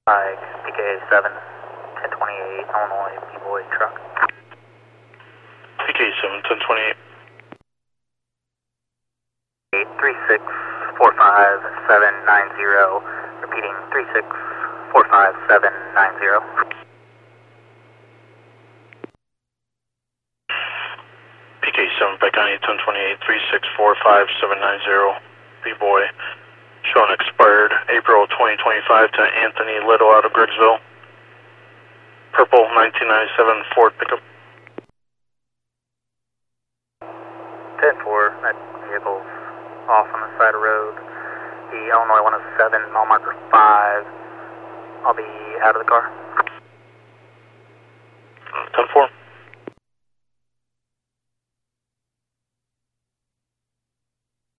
PK 7, 1028, Illinois, B-Boy truck. PK 7, 1028. 3645790, repeating 3645790. PK 7, Pecani 1028, 3645790, B-Boy. Showing expired April 2025 to Anthony Little out of Griggsville. Purple 1997 Ford pickup. 10-4, that vehicle's off on the side of the road. The Illinois 107, mile marker 5. I'll be out of the car. 10-4.